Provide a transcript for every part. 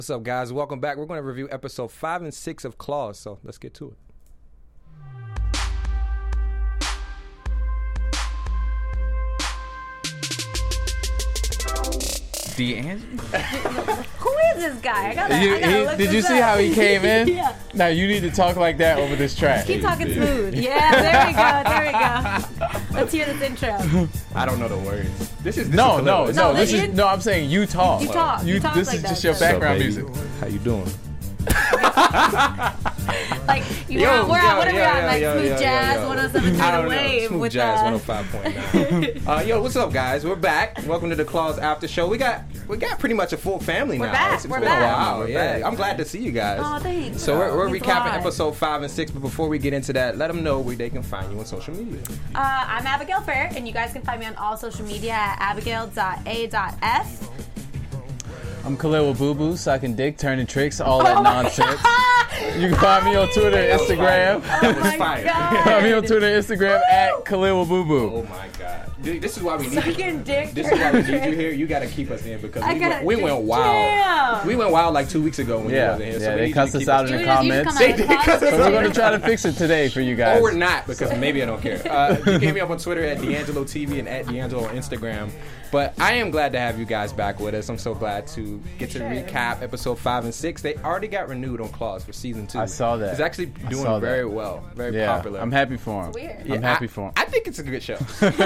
What's up, guys? Welcome back. We're going to review episode 5 and 6 of Claws, so let's get to it. D'Angelo? Who is this guy? I gotta look Did you this see up. how he came in? Yeah. Now you need to talk like that over this track. Keep talking smooth. Yeah, there we go. Let's hear this intro. I don't know the words. This is No, Khalil. I'm saying you talk. You talk. You talk This like is that, just your so- background What's up, music. baby? How you doing? Like, we're on, what are we on? Like, smooth jazz, 107 I kind don't of know. wave. Smooth with Jazz 105.9. Yo, what's up, guys? We're back. Welcome to the Claws After Show. We got pretty much a full family We're now. back. It's We're been back. a while. We're Yeah, back. I'm glad to see you guys. Oh, thanks. So we're Thanks a recapping lot. episode 5 and 6, but before we get into that, let them know where they can find you on social media. I'm Abigail Fair, and you guys can find me on all social media at abigail.a.f. I'm Khalil Boo Boo, sucking dick, turning tricks, all that nonsense. You can find me on Twitter, Instagram. Oh my fire. Find me on God. Twitter, Instagram at Khalil Boo Oh Boo. my God. Dude, this is why we need you. Sucking dick. This is why we need you here. You got to keep us in because we went wild. Damn. We went wild like 2 weeks ago when you Yeah, wasn't here. So yeah, we they need you cussed to us keep out in the You just comments. come They out did of the cuss us closet. So we're going to try to fix it today for you guys. Or we're not, because maybe I don't care. You can hit me up on Twitter at D'Angelo TV and at D'Angelo on Instagram. But I am glad to have you guys back with us. I'm so glad to get to recap episode 5 and 6. They already got renewed on Claws for season 2. I saw that. It's actually I doing saw that. very well, very Yeah, popular. I'm happy for him. It's weird. Yeah, I'm happy for him. I think it's a good show.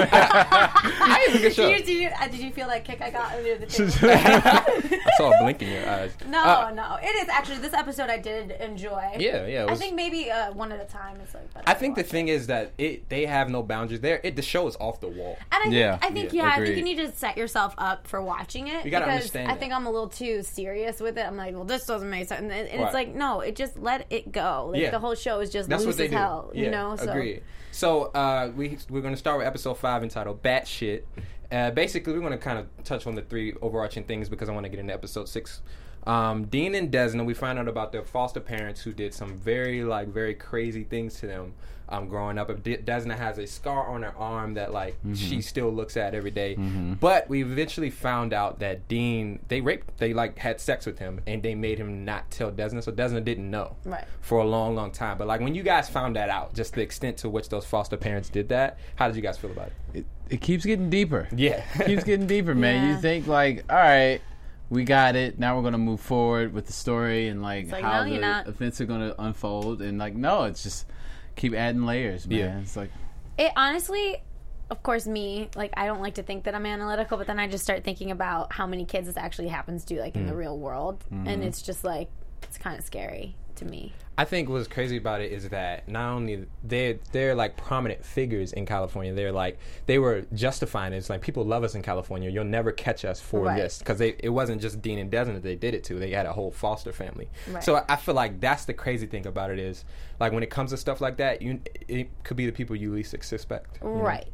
I think it's a good show. Did you feel that kick I got under the table? I saw a blink in your eyes. No. It is actually, this episode I did enjoy. Yeah. It I was, think maybe one at a time is like better. I think to the watch. thing is that they have no boundaries there. The show is off the wall. And Yeah. I think Agreed. you need to set yourself up for watching it. You gotta because understand I that. think I'm a little too serious with it. I'm like, well, this doesn't make sense. And Right. it's like, no, it just let it go. Like, Yeah. the whole show is just That's loose what they as do. hell, Yeah, you know? So. agreed. So we're going to start with episode 5 entitled Bat Shit. Basically, we're going to kind of touch on the 3 overarching things because I want to get into episode 6. Dean and Desna, we find out about their foster parents who did some very crazy things to them growing up. Desna has a scar on her arm that she still looks at every day. But we eventually found out that Dean, they had sex with him and they made him not tell Desna, so Desna didn't know Right. for a long time. But when you guys found that out, just the extent to which those foster parents did that, how did you guys feel about it? It keeps getting deeper. Yeah. It keeps getting deeper, man. Yeah. You think all right, we got it. Now we're gonna move forward with the story and like, how no, you're the not. events are gonna unfold. And no, it's just keep adding layers, man. Yeah. It's like It honestly, of course, me, I don't like to think that I'm analytical, but then I just start thinking about how many kids this actually happens to, in the real world. And it's just, it's kind of scary to me. I think what's crazy about it is that not only they're prominent figures in California, they were justifying it. It's like, people love us in California. You'll never catch us for Right. this, because it wasn't just Dean and Desmond that they did it to. They had a whole foster family. Right. So I feel like that's the crazy thing about it is when it comes to stuff like that, it could be the people you least suspect. you know? Right.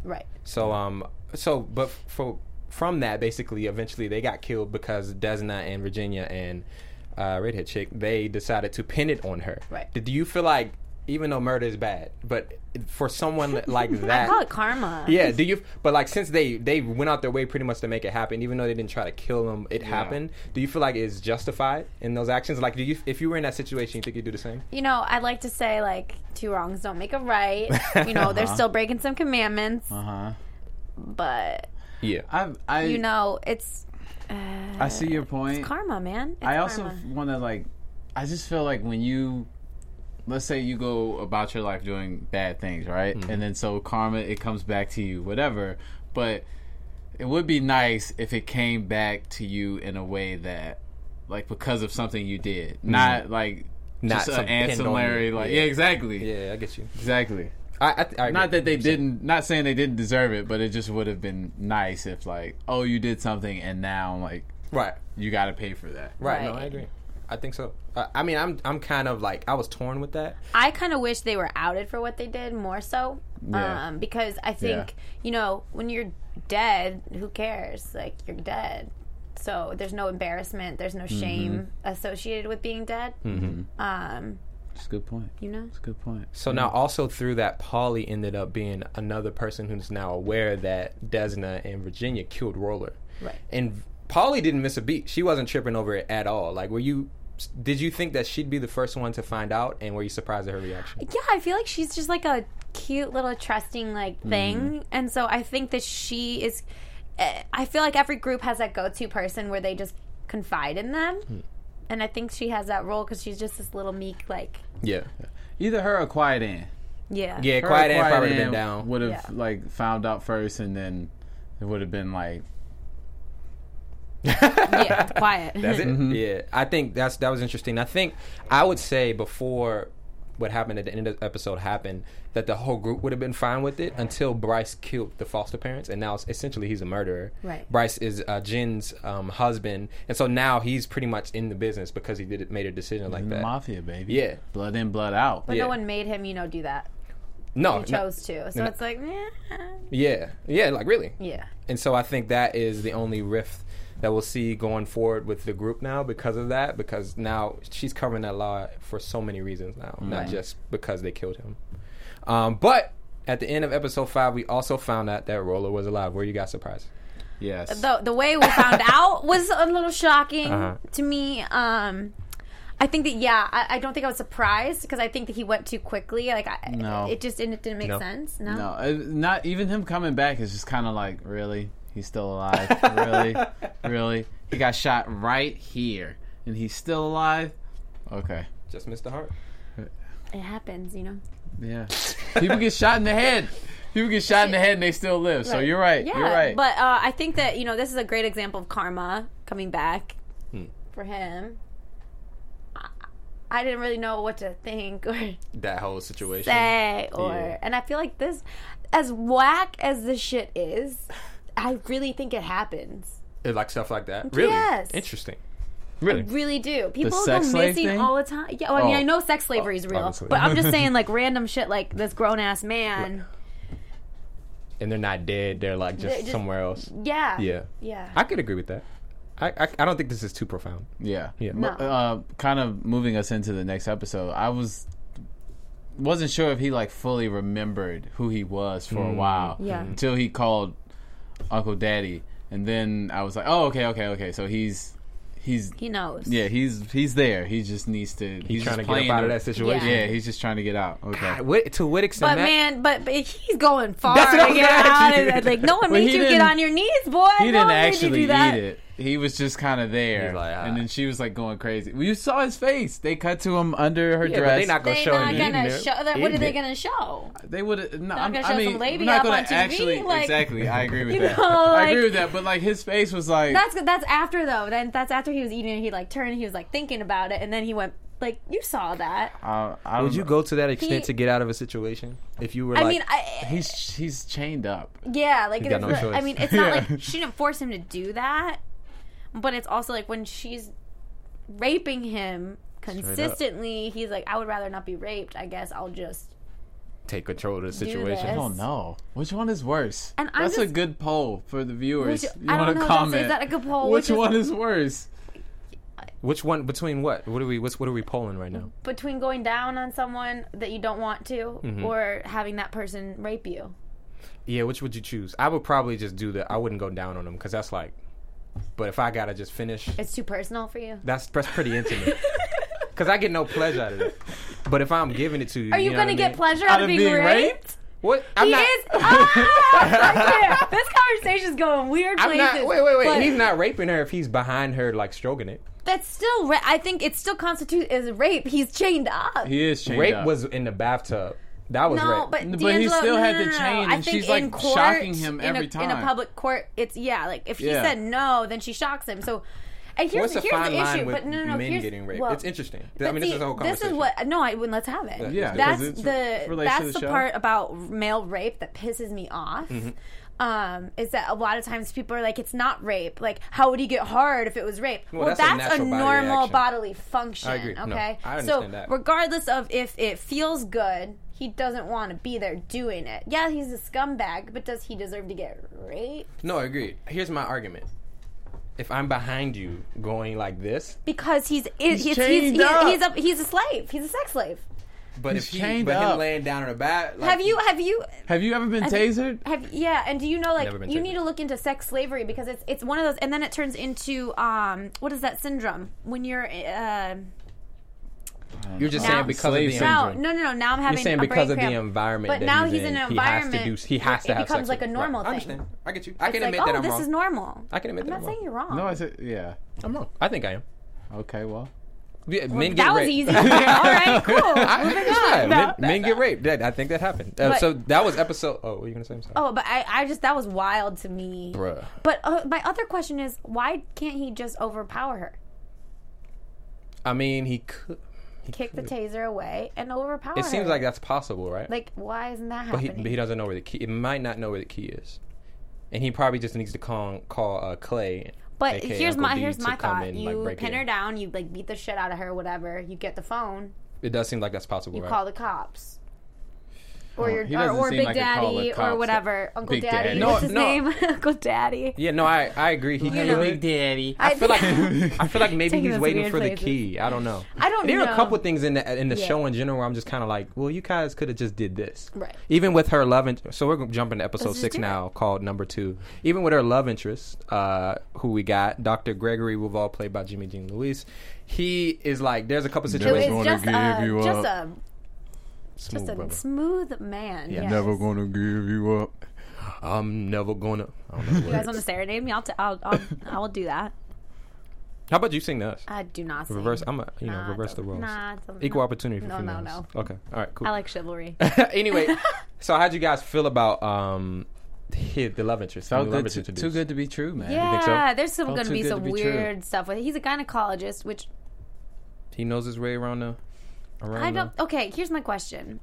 But from that, basically, eventually they got killed because Desna and Virginia and redhead chick, they decided to pin it on her. Right. Do you feel like, even though murder is bad, but for someone like I that, call it karma. yeah, do you? But since they went out their way pretty much to make it happen, even though they didn't try to kill them, it happened. Do you feel like it's justified in those actions? Do you, if you were in that situation, you think you'd do the same? I'd like to say, 2 wrongs don't make a right. They're still breaking some commandments. But, Yeah. it's... I see your point. It's karma, man. It's I also karma. want to I just feel like when you, let's say you go about your life doing bad things, right? And then so karma, it comes back to you, whatever. But it would be nice if it came back to you in a way that, because of something you did, not just some an ancillary, pinned on you. yeah, exactly, Yeah, I get you. exactly. I Not that they agree. didn't, not saying they didn't deserve it, but it just would have been nice if oh, you did something and now Right. you got to pay for that. Right. No, Right. I agree. I think so. I'm kind of I was torn with that. I kind of wish they were outed for what they did more so. Yeah. Because I think, when you're dead, who cares? You're dead. So there's no embarrassment. There's no shame associated with being dead. That's a good point. That's a good point. So now, also through that, Paulie ended up being another person who's now aware that Desna and Virginia killed Roller. Right. And Paulie didn't miss a beat. She wasn't tripping over it at all. Like, did you think that she'd be the first one to find out, and were you surprised at her reaction? Yeah, I feel like she's just like a cute little trusting like thing, and so I think that she is. I feel like every group has that go-to person where they just confide in them, and I think she has that role because she's just this little meek like. Yeah. Either her or Quiet Ann. Yeah. Yeah, Quiet Ann probably would have been down. Would have like found out first, and then it would have been like. Yeah, quiet. That's it. Yeah, I think that was interesting. I think I would say before what happened at the end of the episode happened, that the whole group would have been fine with it until Bryce killed the foster parents, and now essentially he's a murderer. Right. Bryce is Jen's husband, and so now he's pretty much in the business because he made a decision like that. Mafia, baby. Yeah. Blood in, blood out. But Yeah. no one made him, do that. No, He chose to. So no. it's like, Yeah, like really. yeah. And so I think that is the only rift that we'll see going forward with the group now because of that, because now she's covering that law for so many reasons now, not just because they killed him. But at the end of episode 5, we also found out that Roller was alive. Were you guys surprised? Yes. The way we found out was a little shocking to me. I think that, I don't think I was surprised because I think that he went too quickly. Like, No. it just didn't make sense. No? No, not even him coming back is just kind of like, really? He's still alive? Really? Really? He got shot right here, and he's still alive? Okay. Just missed the heart. It happens, Yeah. People get shot in the head. People get shot in the head and they still live. So you're right. Yeah, You're right. But I think that, this is a great example of karma coming back for him. I didn't really know what to think or That whole situation. say Yeah. and I feel like this, as whack as this shit is, I really think it happens. Like stuff like that? Really? Yes. Interesting. I Really? really do. People go sex slave missing thing? all the time. Yeah, well, I mean, I know sex slavery is real, obviously. but I'm just saying, like, random shit like this grown-ass man. And they're not dead. They're like They're just somewhere else. Yeah. Yeah. Yeah. I could agree with that. I don't think this is too profound. Yeah. Yeah. No. Kind of moving us into the next episode, I wasn't sure if he like fully remembered who he was for a while. Yeah. Until he called Uncle Daddy, and then I was like, oh, okay. So he knows. yeah, he's there. He just needs to. He's trying just to get playing up out of the- that situation. Yeah, he's just trying to get out. Okay. God, to what extent? But Matt? man, but he's going far That's what I to was get gonna out. ask you. And, like, no one Well, made he you get didn't- on your knees, boy. He No didn't one made you actually do that. eat it. He was just kind of there, He's like, and then she was like going crazy. Well, you saw his face. They cut to him under her Yeah, but dress. they're not gonna They're show not him gonna eating it. show. What are Eating they it. gonna show? They would. No, Not gonna show I mean, some lady we're not up gonna on TV, actually. like- Exactly, I agree with You that. know, I agree like- with that. But like his face was like. That's after though. Then that's after he was eating. And he like turned. He was like thinking about it, and then he went like, "You saw that." I don't Would you know. go to that extent He- to get out of a situation if you were I like? mean, He's chained up. yeah, like He's got no it's- choice. I mean, it's not Yeah. like she didn't force him to do that, but it's also like when she's raping him consistently, he's like, I would rather not be raped. I guess I'll just. take control of the this. situation. I don't know which one is worse. And I'm That's a just- good poll for the viewers. Which- You I don't want to know, comment? is that a good poll? Which Which is- one is worse? Which one between what? What are we polling right now? Between going down on someone that you don't want to, Mm-hmm. or having that person rape you. Yeah, which would you choose? I would probably just do that. I wouldn't go down on them because that's like. But if I gotta just finish, It's too personal for you. that's pretty intimate. Because I get no pleasure out of it. But if I'm giving it to you, Are you know gonna what I get mean? pleasure out of being raped? What? I'm He not. is. Ah, this conversation's going weird I'm places. not. Wait. but He's not raping her if he's behind her, like stroking it. That's still. I think it still constitutes as rape. He's chained up. He is chained Rape up. was in the bathtub. That was No, rape. but But he D'Angelo, still had the no. chain, I and think she's, like, in court, shocking him every in a time. public court, it's like if he Yeah. said no, then she shocks him. So, and here's What's a here's fine the line issue. with But no. men Here's, getting raped? well, It's interesting. but I mean, this see, is the whole This conversation. is what. No, let's have it. Yeah, that's 'cause it's the relates to that's the the show. part about male rape that pisses me off. Is that a lot of times people are like, it's not rape. Like, how would he get hard if it was rape? Well, Well, that's a that's a natural body normal reaction. bodily function. I agree. No, Okay, I so understand that. regardless of if it feels good, he doesn't want to be there doing it. Yeah, he's a scumbag, but does he deserve to get raped? No, I agree. Here's my argument. If I'm behind you going like this, Because he's chained up. a slave. He's a sex slave. But He's if he, chained but up. him laying down in a bed. Like, Have you Have you ever been tasered? yeah, and do you know, like, Never been you taken. need to look into sex slavery because it's one of those, and then it turns into what is that syndrome when you're You're just Now- saying because of the Slave now syndrome. no now I'm having You're saying a because brain of the cramp. environment. But that now he's he's in an environment. He has to it have becomes sex like a with- normal I thing. understand. I get you. I It's can like, admit that I'm this wrong. is normal. I can admit I'm that not I'm saying wrong. you're wrong. No, I said yeah. I'm wrong. I think I am. Okay, well. Yeah, Well, men get that was raped. easy. All right, cool. Moving on. Men get raped. I think that happened. But- So that was episode. Oh, what were you gonna say? I'm sorry. Oh, but I just that was wild to me. Bruh. But my other question is, why can't he just overpower her? I mean, he could. Kick the taser away and overpower her. It seems like that's possible, right? Like, why isn't that but happening? he doesn't know where the key. It might not know where the key is, and he probably just needs to call Clay. But aka here's Uncle my D, here's to my come thought. and, You break it pin her in. down, you like beat the shit out of her, whatever. You get the phone, It does seem like that's possible, you right? call the cops. Or Oh, your he doesn't or seem Big like a call the Daddy or cops. whatever. Uncle Big Daddy. Daddy. No, What's his no. name? Uncle Daddy. Yeah, no, I agree. He You know. could. Daddy. I feel like maybe Taking he's us waiting weird for the places. key. I don't know. I don't There know. are a couple things in the Yeah. show in general where I'm just kind of like, well, you guys could have just did this. Right. Even with her love interest. So we're going to jump into episode Let's just 6 do now, called Number 2. Even with her love interest, who we got, Dr. Gregory Wuvall, played by Jimmy Dean Lewis. He is like, there's a couple It situations. was gonna just give you just up. Smooth, a brother. smooth man. Yeah. Yes. Never gonna give you up. I'm never gonna. I don't know the You guys words. want to serenade me? I will do that. How about you sing to us? I do not sing. Reverse. I'm Nah, reverse the roles. Nah, it doesn't- Equal opportunity for No, females. no. Okay. All right. Cool. I like chivalry. Anyway, so how'd you guys feel about the love interest? So the love good, interest too introduced? good to be true, man. think so? Yeah, there's Felt going to too be good some to be true. weird stuff with it. He's a gynecologist, which He knows his way around the. I don't. Okay, here's my question.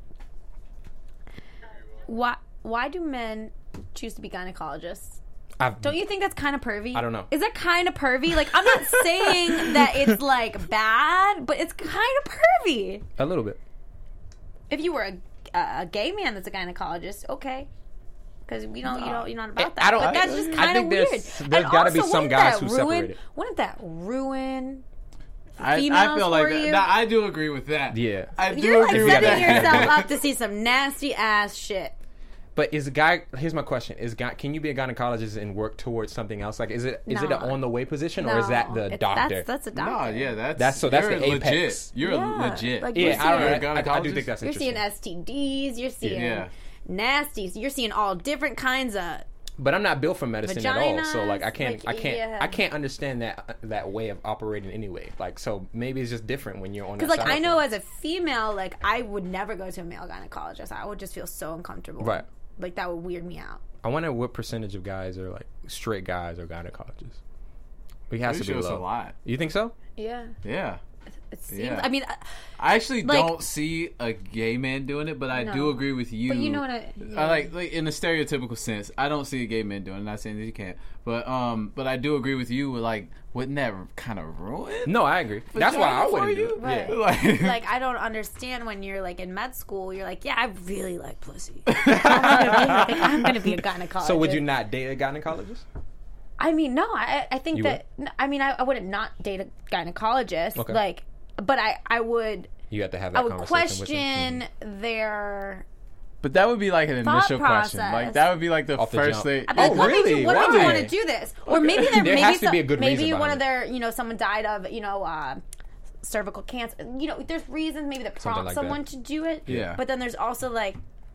Why do men choose to be gynecologists? Don't you think that's kind of pervy? I don't know. Is that kind of pervy? Like, I'm not saying that it's like bad, but it's kind of pervy. A little bit. If you were a gay man that's a gynecologist, okay. Because you're not about that. I don't- But that's just I kind of think weird. there's And gotta be also, some wouldn't guys that who ruin, separate it. Wouldn't that ruin I females feel like for you? that. I do agree with that. Yeah. I do You're like agree with setting that. yourself up to see some nasty ass shit. But is a guy? Here's my question: can you be a gynecologist and work towards something else? Like, is it an No. on the way position, or is that the doctor? That's a No, doctor. yeah, That's you're the apex. legit. You're Yeah, legit. like, yeah, I you're don't know. I do think that's You're seeing interesting. STDs. You're seeing Yeah. nasties. You're seeing all different kinds of. But I'm not built for medicine at all, so like I can't, Vaginas, yeah. I can't understand that way of operating anyway. Like, so maybe it's just different when you're on. Because That like side I of know things. as a female, like I would never go to a male gynecologist. I would just feel so uncomfortable. Right. Like that would weird me out. I wonder what percentage of guys are like straight guys or gynecologists. We has Pretty to be sure it's low. a lot. You think so? Yeah. Yeah. It seems. Yeah. I mean, I actually Like- don't see a gay man doing it, but I No. do agree with you. but you know what I like in a stereotypical sense. I don't see a gay man doing it. I'm not saying that you can't, but I do agree with you. With like, wouldn't that kind of ruin? No, I agree. That's why I vagina for wouldn't do you? it. Right. Yeah. Like, like I don't understand when you're like in med school. You're like, yeah, I really like pussy. I'm gonna be a gynecologist. So would you not date a gynecologist? I mean, no. I think You that. I mean, I wouldn't not date a gynecologist. Okay. Like, but I would. You have to have that I would conversation with question them. their. but that would be like an Thought initial question. process. Like that would be like the Off the first jump. thing. I'd be like, Oh, what made really? you, what made you Why? want to do this? Or maybe there There maybe has to be a good maybe reason one of behind their someone died of cervical cancer. There's reasons maybe that prompt like someone that. to do it. Yeah. But then there's also like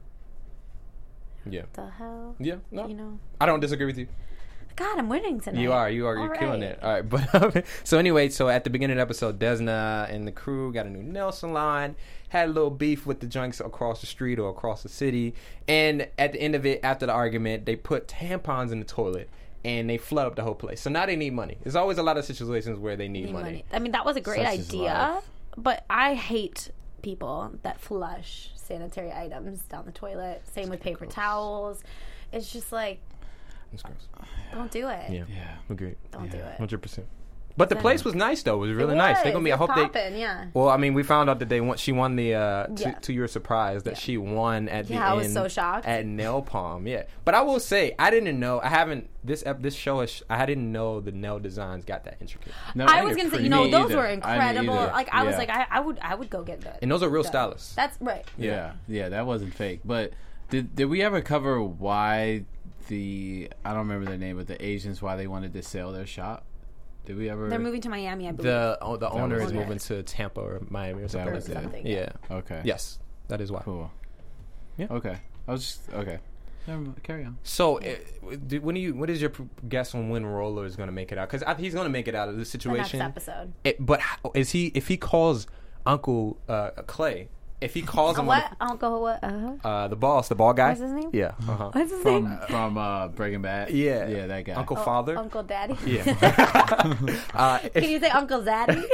Yeah. the hell. Yeah. No. You know. I don't disagree with you. God, I'm winning tonight. You are. You're All killing right. it. All right, but so anyway, so at the beginning of the episode, Desna and the crew got a new nail salon, had a little beef with the junks across the street or across the city, and at the end of it, after the argument, they put tampons in the toilet and they flood up the whole place. So now they need money. There's always a lot of situations where they need money. I mean, that was a great Such is idea, life. but I hate people that flush sanitary items down the toilet. Same with paper towels. It's just like, That's gross. don't do it. Yeah. Yeah. Agreed. Don't do it. 100%. But the place was nice though. It was really nice. They're gonna be. I hope they. Yeah. Well, I mean, we found out that she won the. Yeah. To your surprise, that she won at the end. I was so shocked. At Nail Palm. Yeah, but I will say I didn't know. I haven't this show. I didn't know the nail designs got that intricate. No, I was gonna say, those either. were incredible. Like I was Yeah. like, I would go get that. And those are real stylists. That's right. Yeah, that wasn't fake. But did we ever cover why I don't remember their name, but the Asians, why they wanted to sell their shop? Did we ever? They're moving to Miami, I believe. The owner is it. moving to Tampa or Miami or something. That was it. Something. Yeah. Okay. Yes, that is why. Cool. Yeah. Okay. I was just okay. Never mind. Carry on. So, what is your guess on when Roller is going to make it out? Because he's going to make it out of this The situation. next episode. But if he calls Uncle Clay, if he calls him What? Uncle what? the boss, the ball guy. What's his name? Yeah. What's his name? From Breaking Bad. Yeah, that guy. Uncle Father. Uncle Daddy. Yeah. Can you say Uncle Zaddy?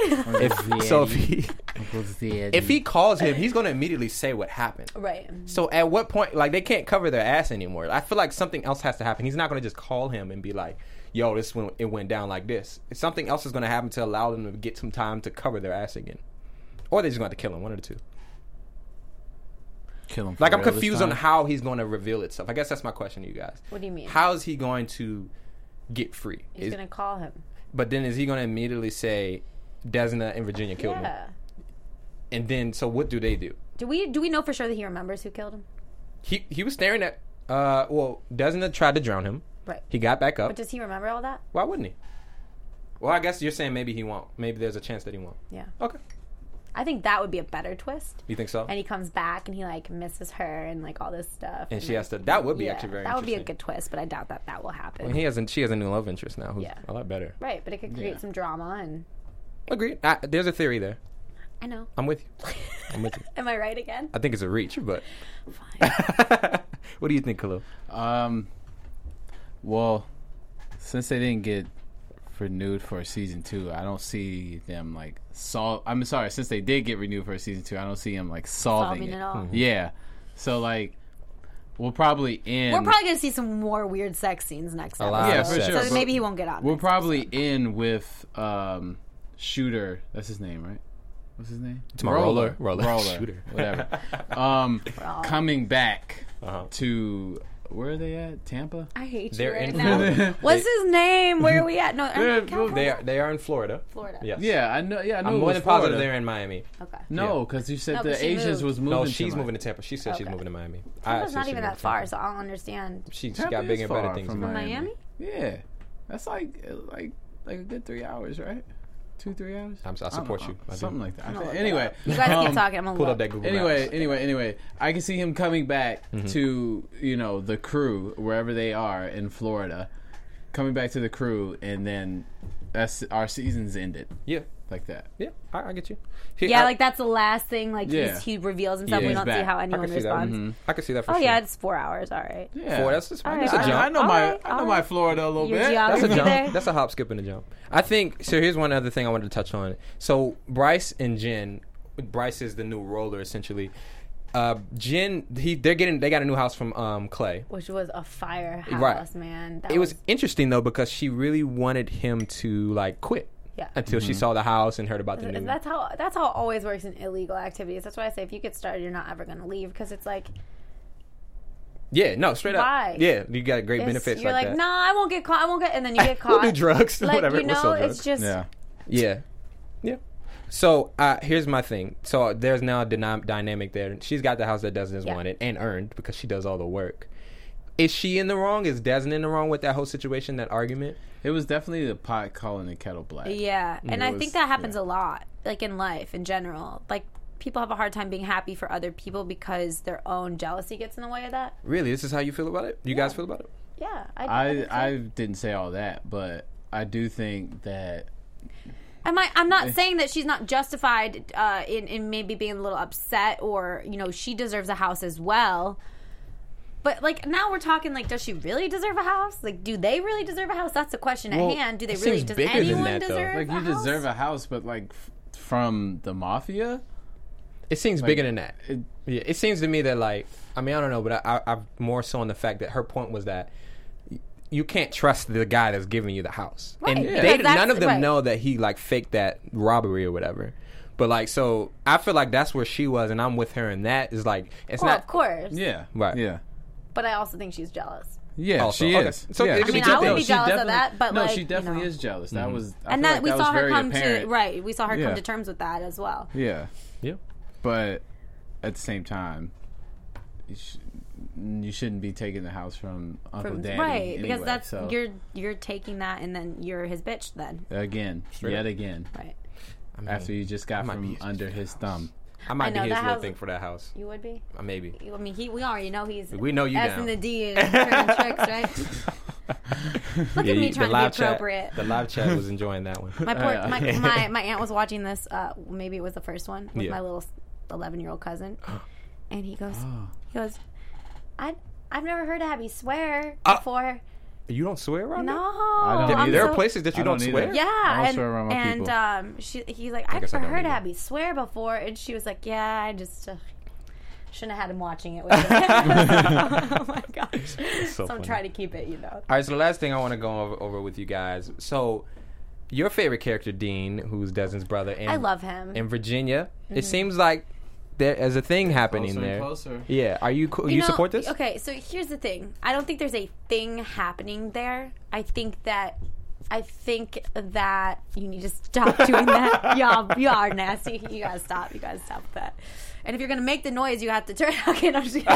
If he calls him, he's going to immediately say what happened. Right. So at what point, like, they can't cover their ass anymore. I feel like something else has to happen. He's not going to just call him and be like, yo, it went down like this. Something else is going to happen to allow them to get some time to cover their ass again. Or they're just going to have to kill him, one of the two. Kill him. Like, I'm confused on how he's going to reveal itself. I guess that's my question to you guys. What do you mean? How is he going to get free? He's going to call him. But then is he going to immediately say, Desna and Virginia killed me? And then, so what do they do? Do we know for sure that he remembers who killed him? He was staring at, Desna tried to drown him. Right. He got back up. But does he remember all that? Why wouldn't he? Well, I guess you're saying maybe he won't. Maybe there's a chance that he won't. Yeah. Okay. I think that would be a better twist. You think so? And he comes back and he like misses her and like all this stuff. And she has to. That would be actually very. That would be a interesting. good twist, but I doubt that will happen. I mean, she has a new love interest now, who's a lot better. Right, but it could create some drama and. Agreed. There's a theory there. I know. I'm with you. Am I right again? I think it's a reach, but. Fine. What do you think, Khalil? Well, since they didn't get renewed for season 2, I don't see them like I'm sorry, since they did get renewed for season 2, I don't see them like solving it. all. Mm-hmm. Yeah. So like we'll probably end. We're probably gonna see some more weird sex scenes next episode. Yeah, for sure. So maybe he won't get out. We'll probably end with Shooter. That's his name, right? What's his name? It's my Roller. Shooter. Whatever. Coming back to. Where are they at? Tampa? I hate They're you right in now. Florida. What's his name? Where are we at? No, They are in Florida. Florida. Yes. Yeah, I know. Yeah, I know. I'm more than positive they're in Miami. Okay. No, because you said No, 'cause the she Asians moved. was moving. No, to she's Miami. moving to Tampa. She said she's Okay. moving to Miami. Tampa's not even that far, so I don't understand. She Tampa got is bigger and better far things. from to do. Miami? Yeah, that's like a good 3 hours, right? 2-3 hours. I support you. I do. Something like that. I'm gonna look Anyway, it up. You guys keep talking. I'm gonna Pull look. up that Google Maps. Anyway, I can see him coming back to the crew wherever they are in Florida, coming back to the crew, and then our season's ended. Yeah. Like that. Yeah, I get you. Yeah, like that's the last thing. Like he reveals himself. Yeah, We he's don't see back. how I anyone can see that. responds. I can see that for Oh sure. yeah, it's 4 hours. All right. Yeah, That's All a right, jump. I know all my right, I know all my right. Florida a little Your bit. geography That's a jump. there. That's a hop, skip, and a jump. I think so. Here's one other thing I wanted to touch on. So Bryce and Jen. Bryce is the new Roller, essentially. Jen, they got a new house from Clay, Which was a firehouse, Right. man. It was interesting though because she really wanted him to like quit. Yeah. Until she saw the house and heard about the new. That's how it always works in illegal activities. That's why I say if you get started, you're not ever going to leave because it's like. Yeah, no, straight Why? up. Yeah, you got great benefits You're like like, that. nah, I won't get caught. I won't get, and then you get We'll caught. do drugs, like, whatever. You We'll know, sell it's drugs. just. Yeah. Yeah. So here's my thing. So there's now a dynamic there. She's got the house that Desna's wanted and earned because she does all the work. Is she in the wrong? Is Desna in the wrong with that whole situation, that argument? It was definitely the pot calling the kettle black. Yeah, and It I was- think that happens a lot, like in life in general. Like people have a hard time being happy for other people because their own jealousy gets in the way of that. Really? This is how you feel about it? You guys feel about it? Yeah, I didn't say all that, but I do think that I'm not saying that she's not justified in maybe being a little upset or she deserves a house as well. But like now we're talking like, does she really deserve a house? Like, do they really deserve a house? That's the question Well, at hand. Do they it really? seems Does bigger than anyone that, though. deserve? like you a house? deserve a house, but like from the mafia. It seems bigger than that. It- Yeah, it seems to me that like, I mean, I don't know, but I'm more so on the fact that her point was that you can't trust the guy that's giving you the house. Right, And because they, that's- none of them right. know that he like faked that robbery or whatever. But like, so I feel like that's where she was, and I'm with her, and that is like, it's Well, not of course. Yeah. Right. Yeah. But I also think she's jealous. Yeah, Also, she okay. is. So yeah, it could she be I mean, I two would be things. jealous of definitely- that, but no, like, she definitely you know. is jealous. That was, I And feel that like we that saw was her very come apparent. to right. We saw her Yeah. come to terms with that as well. Yeah, Yeah. but at the same time, you shouldn't be taking the house from Uncle Daddy, right, anyway, because that's so. you're taking that, and then you're his bitch. Then Again, yet again, right, I mean, after you just got might from be his under his thumb. I might I know, be his that little house- thing for that house. you would be. Maybe. I mean, we already know he's We know you S down. and the D and turning tricks, right? Look at me trying to be appropriate. The live chat was enjoying that one. My my aunt was watching this. Maybe it was the first one with Yeah. my little 11-year-old cousin, and he goes, Oh. I've never heard Abby swear Ah. before. You don't swear around No, me? don't I'm There so- are places that you I don't don't swear? either. Yeah, I don't and, swear around my and people. he's like, I've guess I never don't heard either. Abby swear before, and she was like, yeah, I just shouldn't have had him watching it with me. Oh my gosh! So I'm funny. trying to keep it, you know. All right, so the last thing I want to go over with you guys. So, your favorite character, Dean, who's Desmond's brother, and I love him. in Virginia, it seems like there is a thing happening Closer and there. closer. Yeah, are you you know, support this? Okay, so here's the thing. I don't think there's a thing happening there. I think that you need to stop doing that. You are nasty. You gotta stop. You gotta stop with that. And if you're gonna make the noise, you have to turn. Okay, no, I'm just kidding.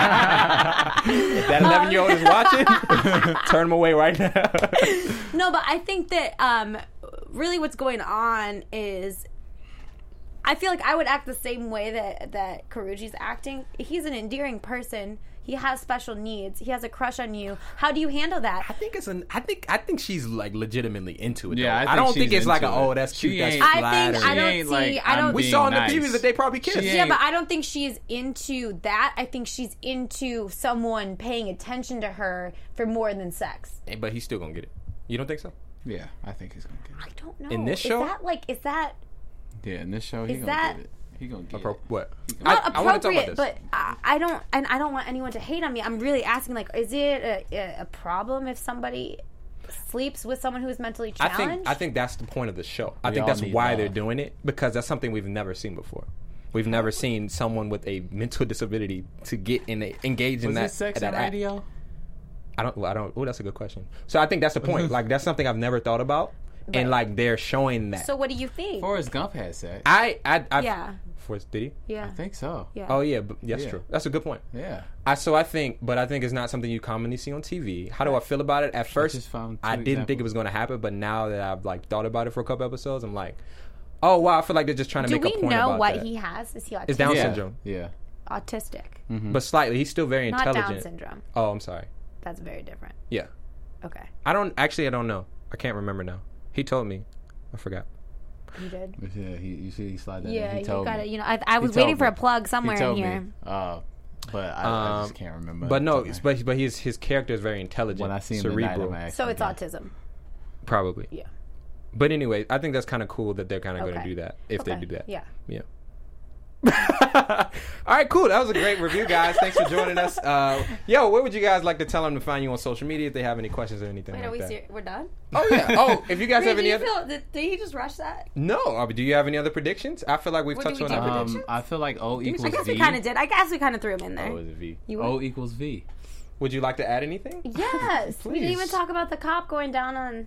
If that 11-year-old is watching, turn him away right now. No, but I think that really what's going on is I feel like I would act the same way that Karuji's acting. He's an endearing person. He has special needs. He has a crush on you. How do you handle that? I think she's like legitimately into it. Yeah, though. I don't think think it's she's like into oh it. that's cute. She That's ain't- I flattering. think I don't ain't see. like, I don't. I'm We being saw in the nice. previews that they probably kissed. She Yeah, ain't- but I don't think she's into that. I think she's into someone paying attention to her for more than sex. But he's still gonna get it. You don't think so? Yeah, I think he's gonna get I don't know. In this show? Is that it. Yeah, in this show, he's Is gonna that- get it. He gonna get What? it. not I wanna talk about appropriate? this. But I don't, and I don't want anyone to hate on me. I'm really asking, like, is it a problem if somebody sleeps with someone who is mentally challenged? I think that's the point of the show. I We think all that's need why love. they're doing it, because that's something we've never seen before. We've never seen someone with a mental disability to get engage in Was that. it Sex that and act. Radio? I don't. Oh, that's a good question. So I think that's the point. Like that's something I've never thought about, and like they're showing that. So what do you think? Forrest Gump had sex. I Yeah. Did he? Yeah. I think so. Yeah. Oh yeah, but that's Yeah. true. That's a good point. Yeah. I think it's not something you commonly see on TV. How do I feel about it? At first, just found I two didn't think it examples. was going to happen, but now that I've like thought about it for a couple episodes, I'm like, oh wow, I feel like they're just trying to Do make a we point know about what that. he has? Is he autistic? It's Down Yeah. syndrome, Yeah. Autistic. but slightly. He's still very Not intelligent. Down syndrome. Oh, I'm sorry. That's very different. Yeah, Okay. I don't know. I can't remember now. He told me. I forgot. You did? Yeah. You see, he slid that. in. Yeah, He you told got me. it. You know, I was He told waiting for me. a plug somewhere He in told here. me. But I just can't remember. But no, Okay. but his character is very intelligent. when I see him cerebral, tonight, I'm actually So it's gonna- autism. probably. Yeah. But anyway, I think that's kind of cool that they're kind of going Okay. to do that if they Okay. do that. Yeah. Yeah. All right, cool. That was a great review, guys. Thanks for joining us. Where would you guys like to tell them to find you on social media if they have any questions or anything Wait, like are we that? we're done? Oh yeah. Oh, if you guys have Did any you other, feel, did he just rush that? no. Do you have any other predictions? I feel like we've What do touched we on do? everything. Predictions? I feel like O I equals guess V. we kind of did. I guess we kind of threw him in there. O is a V. You would? O equals V. Would you like to add anything? Yes. We didn't even Please. talk about the cop going down on.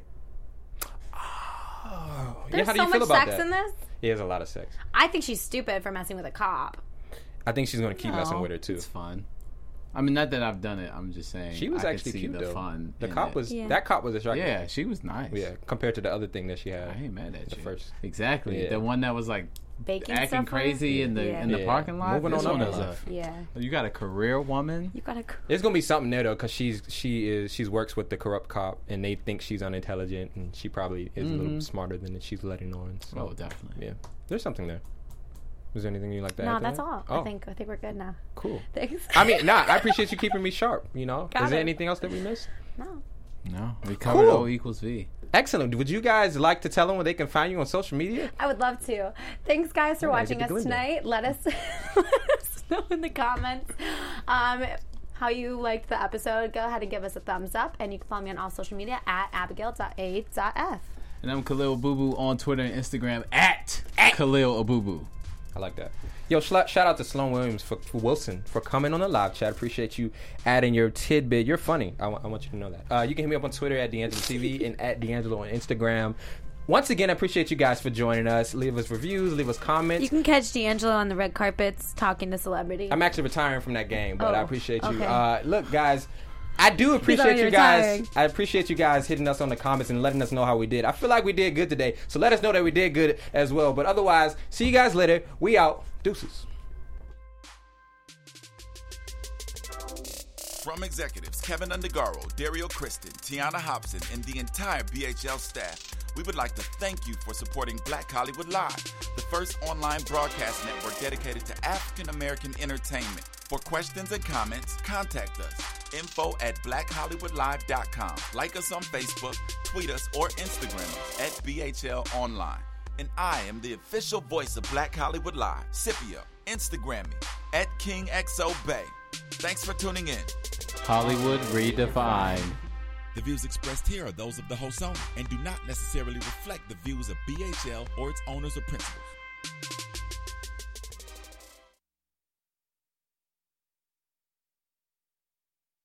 Oh, There's how do so you feel much about sex that? in this. Yeah, there's a lot of sex. I think she's stupid for messing with a cop. I think she's going to keep messing No, with her too. It's fun. I mean, not that I've done it. I'm just saying. She was I could actually see cute the though. fun. The in cop it. was Yeah. that cop was attractive. Yeah, she was nice. Yeah, compared to the other thing that she had. I ain't mad at The you. first. Exactly. Yeah. The one that was like Baking acting stuff crazy in the Yeah. in the Yeah. parking lot. Moving This on one up is in a. life. Yeah. You got a career woman. You gotta. There's gonna be something there though, because she works with the corrupt cop, and they think she's unintelligent, and she probably is a little smarter than she's letting on. So, Oh, definitely. yeah, there's something there. Is there anything you like to add? No, to that's that? all. Oh, I think we're good now. cool. Thanks. I mean, I appreciate you keeping me sharp. You know, Got is there it. anything else that we missed? No. No, we covered Cool. O equals V. Excellent. Would you guys like to tell them where they can find you on social media? I would love to. Thanks, guys, for Yeah, watching get us the Glinda. tonight. Let us know in the comments. how you liked the episode, go ahead and give us a thumbs up. And you can follow me on all social media at abigail.a.f. And I'm Khalil Abubu on Twitter and Instagram at Khalil Abubu. I like that. Yo, shout out to Sloan Williams Wilson for coming on the live chat. Appreciate you adding your tidbit. You're funny. I want you to know that. You can hit me up on Twitter at D'Angelo TV and at D'Angelo on Instagram. Once again, I appreciate you guys for joining us. Leave us reviews, leave us comments. You can catch D'Angelo on the red carpets talking to celebrities. I'm actually retiring from that game, but I appreciate you. Okay. Look, guys, I do appreciate you guys. I appreciate you guys hitting us on the comments and letting us know how we did. I feel like we did good today, so let us know that we did good as well. But otherwise, see you guys later. We out. Deuces. From executives Kevin Undergaro, Dario Kristen, Tiana Hobson, and the entire BHL staff, we would like to thank you for supporting Black Hollywood Live, the first online broadcast network dedicated to African American entertainment. For questions and comments, contact us. info@blackhollywoodlive.com. Like us on Facebook, tweet us, or Instagram us at BHL Online. And I am the official voice of Black Hollywood Live, Scipio. Instagram me at KingXOBay. Thanks for tuning in. Hollywood Redefined. The views expressed here are those of the host only and do not necessarily reflect the views of BHL or its owners or principals.